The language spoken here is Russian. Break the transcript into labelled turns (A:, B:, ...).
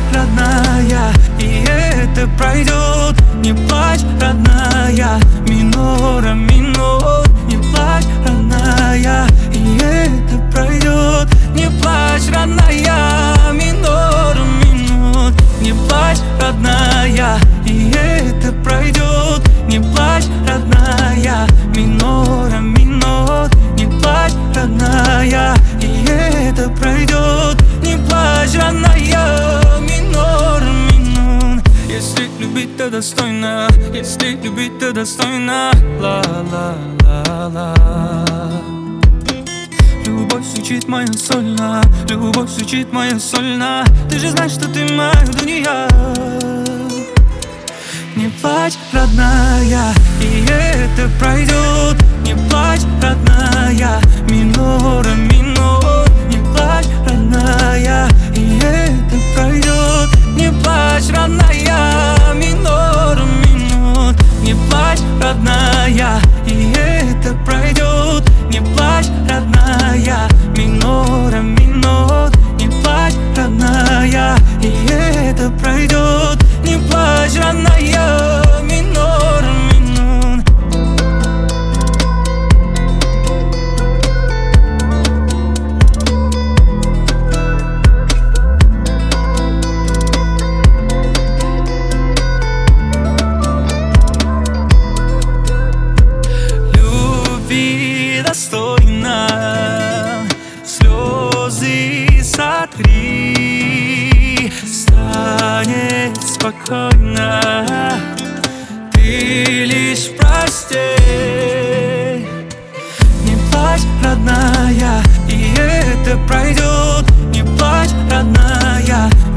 A: родная, и это пройдет. Не плачь, родная, минора минор. Не плачь, родная, и это пройдет. Не плачь, родная, минора минор. Не плачь, родная, и это пройдет. Не плачь, родная, минора минор. Не плачь, родная, и это пройдет. Не плачь, родная, минор минор. Если любить, то достойно. Если любить, то достойно. Ла-ла-ла-ла. Любовь звучит моя сольно. Любовь звучит моя сольно. Ты же знаешь, что ты моя дуния. Не плачь, родная, и это пройдет. Не плачь, родная, минора минор. Не плачь, родная, и это пройдет. Не плачь, родная, минора минор. Не плачь, родная, и это пройдет. Не плачь, родная, минора минор. Не плачь, родная, и это пройдет. Не плачь, родная, минор минор. Любви достойно, слезы сотри, станет спокойно. Ты лишь прости. Не плачь, родная, и это пройдет. Не плачь, родная,